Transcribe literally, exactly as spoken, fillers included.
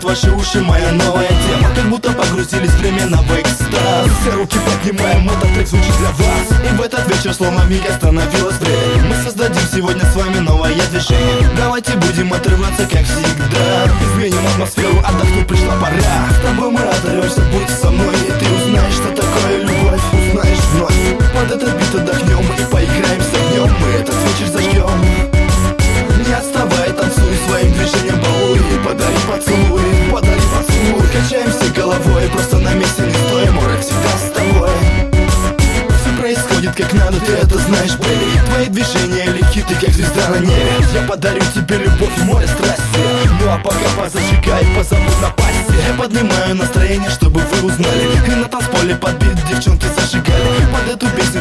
заполняет ваши уши моя новая тема. Как будто погрузились в временного экстаз. Все руки поднимаем, этот трек звучит для вас. И в этот вечер словно миг остановилось время. Мы создадим сегодня с вами новое движение. Давайте будем отрываться как всегда. Изменим атмосферу, отдохнуть пришла пора. С тобой мы оторвемся, будь со мной. И ты узнаешь, что такое любовь, узнаешь вновь. Под этот бит отдохнем и поиграем с огнем. Мы этот вечер зажгем. Не отставай, танцуй своим движением, балуй. Подари поцелуй, подари поцелуй. Качаемся головой, просто на месте не стоим. Море всегда с тобой. Все происходит как надо, ты это знаешь, бэйби. Твои движения легки, ты как звезда на небе. Я подарю тебе любовь и море страсти. Ну а пока позажигай, позабудь на пасти. Я поднимаю настроение, чтобы вы узнали. И на танцполе под бит девчонки зажигали. Под эту песню